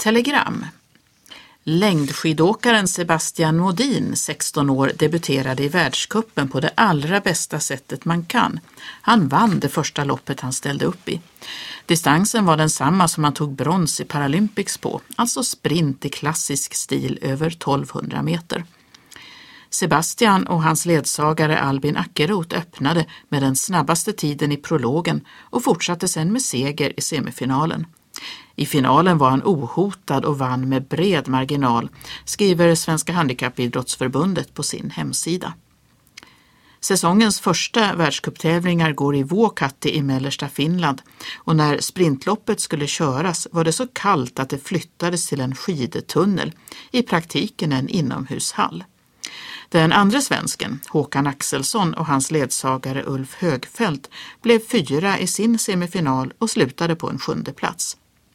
Telegram. Längdskidåkaren Sebastian Modin, 16 år, debuterade i världscupen på det allra bästa sättet man kan. Han vann det första loppet han ställde upp i. Distansen var densamma som han tog brons i Paralympics på, alltså sprint i klassisk stil över 1200 meter. Sebastian och hans ledsagare Albin Ackeroth öppnade med den snabbaste tiden i prologen och fortsatte sedan med seger i semifinalen. I finalen var han ohotad och vann med bred marginal, skriver Svenska Handikappidrottsförbundet på sin hemsida. Säsongens första världscuptävlingar går i Vuokatti i mellersta Finland och när sprintloppet skulle köras var det så kallt att det flyttades till en skidtunnel, i praktiken en inomhushall. Den andra svensken, Håkan Axelsson, och hans ledsagare Ulf Högfeldt blev 4 i sin semifinal och slutade på en 7:e plats.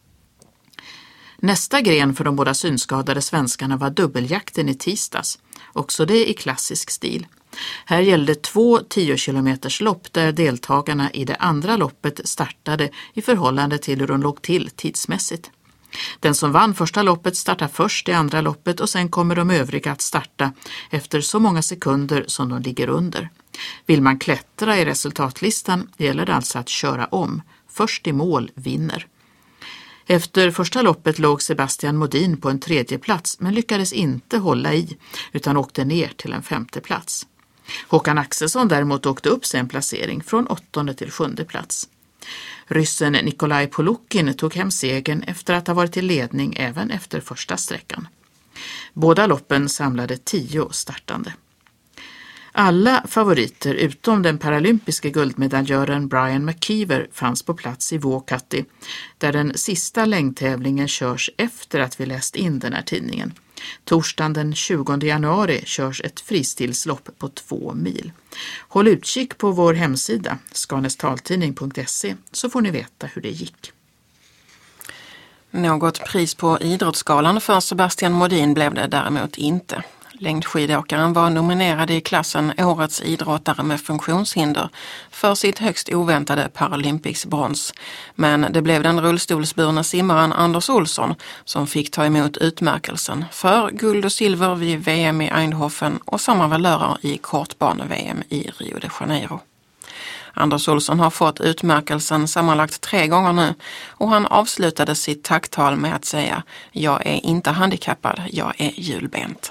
Nästa gren för de båda synskadade svenskarna var dubbeljakten i tisdags, också det i klassisk stil. Här gällde 2 10-kilometerslopp där deltagarna i det andra loppet startade i förhållande till hur de låg till tidsmässigt. Den som vann första loppet startar först i andra loppet och sen kommer de övriga att starta efter så många sekunder som de ligger under. Vill man klättra i resultatlistan gäller det alltså att köra om. Först i mål vinner. Efter första loppet låg Sebastian Modin på en 3:e plats men lyckades inte hålla i utan åkte ner till en 5:e plats. Håkan Axelsson däremot åkte upp sin placering från 8:e till 7:e plats. Ryssen Nikolaj Polukin tog hem segern efter att ha varit i ledning även efter första sträckan. Båda loppen samlade 10 startande. Alla favoriter utom den paralympiska guldmedaljören Brian McKeever fanns på plats i Vuokatti, där den sista längdtävlingen körs efter att vi läst in den här tidningen. Torsdagen den 20 januari körs ett fristilslopp på 2 mil. Håll utkik på vår hemsida skanestaltidning.se så får ni veta hur det gick. Något pris på Idrottsgalan för Sebastian Modin blev det däremot inte. Längdskidåkaren var nominerad i klassen Årets idrottare med funktionshinder för sitt högst oväntade Paralympics-brons. Men det blev den rullstolsburna simmaren Anders Olsson som fick ta emot utmärkelsen för guld och silver vid VM i Eindhoven och samma valörer i kortbane-VM i Rio de Janeiro. Anders Olsson har fått utmärkelsen sammanlagt 3 gånger nu och han avslutade sitt tacktal med att säga: "Jag är inte handikappad, jag är hjulbent."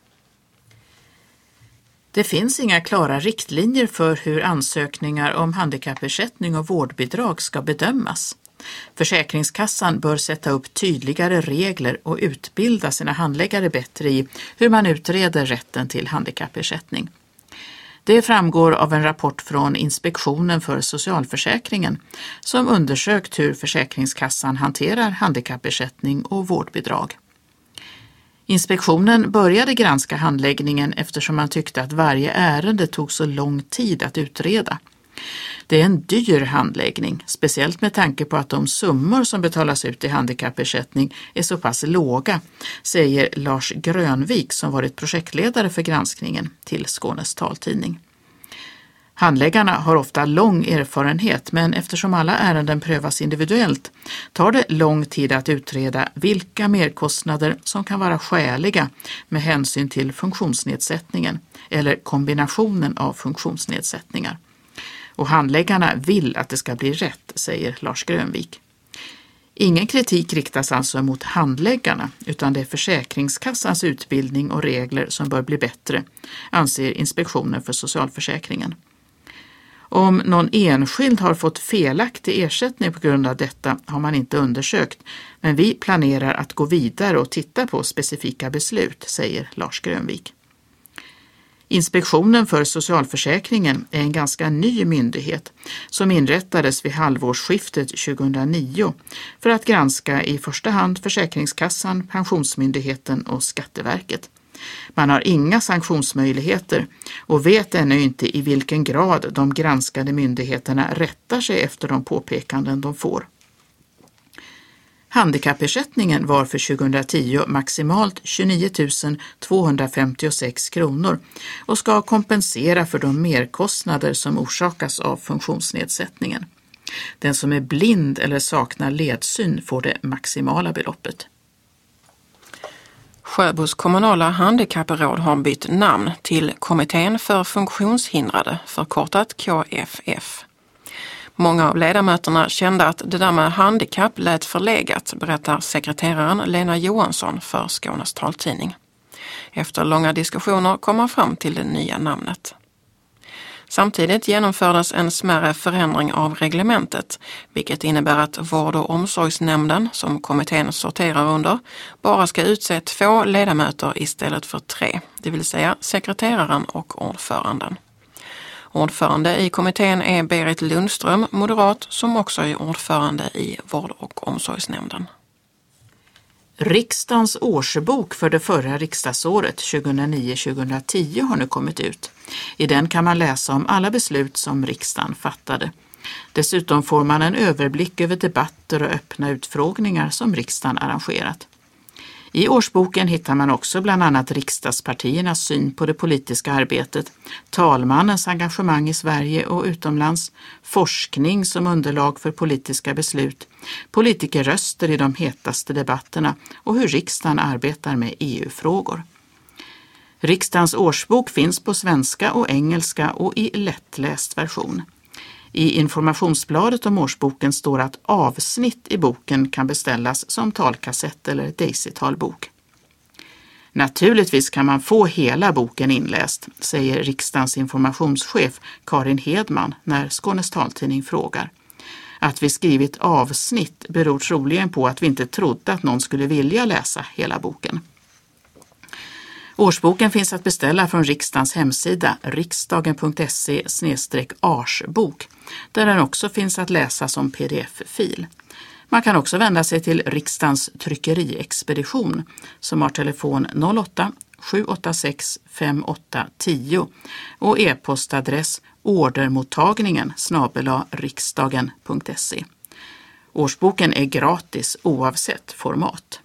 Det finns inga klara riktlinjer för hur ansökningar om handikappersättning och vårdbidrag ska bedömas. Försäkringskassan bör sätta upp tydligare regler och utbilda sina handläggare bättre i hur man utreder rätten till handikappersättning. Det framgår av en rapport från Inspektionen för socialförsäkringen som undersökt hur Försäkringskassan hanterar handikappersättning och vårdbidrag. Inspektionen började granska handläggningen eftersom man tyckte att varje ärende tog så lång tid att utreda. Det är en dyr handläggning, speciellt med tanke på att de summor som betalas ut i handikappersättning är så pass låga, säger Lars Grönvik som varit projektledare för granskningen till Skånes taltidning. Handläggarna har ofta lång erfarenhet, men eftersom alla ärenden prövas individuellt tar det lång tid att utreda vilka merkostnader som kan vara skäliga med hänsyn till funktionsnedsättningen eller kombinationen av funktionsnedsättningar. Och handläggarna vill att det ska bli rätt, säger Lars Grönvik. Ingen kritik riktas alltså mot handläggarna utan det är Försäkringskassans utbildning och regler som bör bli bättre, anser Inspektionen för socialförsäkringen. Om någon enskild har fått felaktig ersättning på grund av detta har man inte undersökt, men vi planerar att gå vidare och titta på specifika beslut, säger Lars Grönvik. Inspektionen för socialförsäkringen är en ganska ny myndighet som inrättades vid halvårsskiftet 2009 för att granska i första hand Försäkringskassan, Pensionsmyndigheten och Skatteverket. Man har inga sanktionsmöjligheter och vet ännu inte i vilken grad de granskade myndigheterna rättar sig efter de påpekanden de får. Handikappersättningen var för 2010 maximalt 29 256 kronor och ska kompensera för de merkostnader som orsakas av funktionsnedsättningen. Den som är blind eller saknar ledsyn får det maximala beloppet. Sjöbos kommunala handikappråd har bytt namn till Kommittén för funktionshindrade, förkortat KFF. Många av ledamöterna kände att det där med handikapp lät förlegat, berättar sekreteraren Lena Johansson för Skånes taltidning. Efter långa diskussioner kom man fram till det nya namnet. Samtidigt genomfördes en smärre förändring av reglementet, vilket innebär att vård- och omsorgsnämnden, som kommittén sorterar under, bara ska utse 2 ledamöter istället för 3, det vill säga sekreteraren och ordföranden. Ordförande i kommittén är Berit Lundström, moderat, som också är ordförande i vård- och omsorgsnämnden. Riksdagens årsbok för det förra riksdagsåret 2009-2010 har nu kommit ut. I den kan man läsa om alla beslut som riksdagen fattade. Dessutom får man en överblick över debatter och öppna utfrågningar som riksdagen arrangerat. I årsboken hittar man också bland annat riksdagspartiernas syn på det politiska arbetet, talmannens engagemang i Sverige och utomlands, forskning som underlag för politiska beslut, politikerröster i de hetaste debatterna och hur riksdagen arbetar med EU-frågor. Riksdagens årsbok finns på svenska och engelska och i lättläst version. I informationsbladet om årsboken står att avsnitt i boken kan beställas som talkassett eller Daisy-talbok. Naturligtvis kan man få hela boken inläst, säger riksdagens informationschef Karin Hedman när Skånes taltidning frågar. Att vi skrivit avsnitt beror troligen på att vi inte trodde att någon skulle vilja läsa hela boken. Årsboken finns att beställa från riksdagens hemsida riksdagen.se/arsbok, där den också finns att läsa som pdf-fil. Man kan också vända sig till riksdagens tryckeriexpedition som har telefon 08-786-5810 och e-postadress ordermottagningen@riksdagen.se. Årsboken är gratis oavsett format.